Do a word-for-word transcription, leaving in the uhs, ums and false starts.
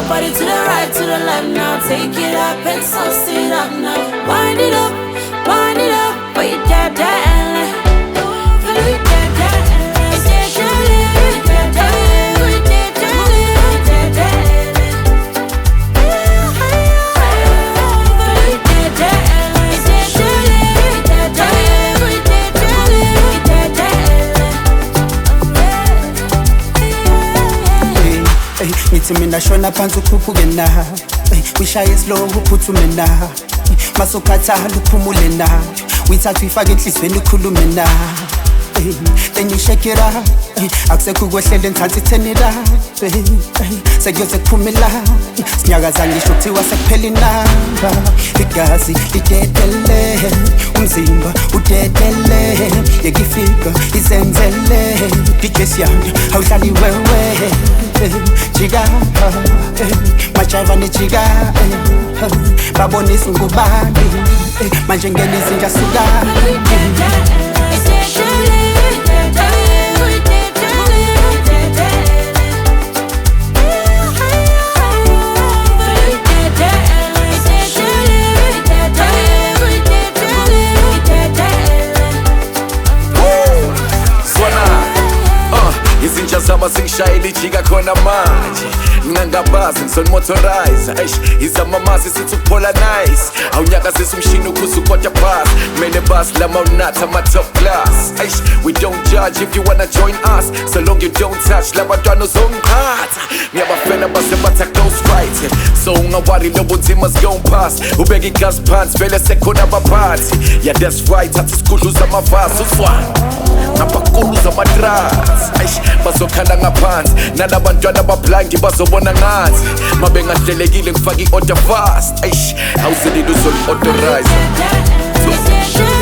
body to the right, to the left now. Take it up and sauce it up now. Wind it up, wind it up, put it down, down. Put it down, down. It's that jelly, put it down, put it down, put it down. Put it down, it's that jelly, put it down, put it down, put it down. Hey, ngithi mina shona phansi ukhuphuke na. Wishaye slow uphuthume na. Masukhathala uphumule na. Uyithatha uyifake enhlizweni ukhulume na. Then you shake it up. Akusekho ukwehlele ngithatha itheni la. Sekuyoze kuphumela. Sinyakaza ngisho kuthiwa sekuphela inamba. Igazi lidedele, umzimba udedele. Yeke ifika izenzele. D J Siyanda awudlali wewe. Jika majiva nejika babonisa ngubani manje ngene izinja suka. Izinja zama zingishayela ijika khona manje ngingangabazi ngizonimotorize izamamazi sithi ukuphola nice awunyakazisa umshini ukhuza ukodwa bus mele bus lama unatha ama-top class. We don't judge if you wanna join us so long you don't touch labantwana uzongiphatha ngiyabafela basebatha close fight so ungawari lobo nzima ziyongiphasa ubeka iglasi phansi vele sekhona abaphathi. Yeah that's right thatha isikhudlu zamavasi uzwana ngapakulu zamadrugs bazokhala ngaphansi nalabantwana abablangi bazobona ngathi mabe ngahlelekile ngifaka i-order fast awuzelile uzoli-authorize.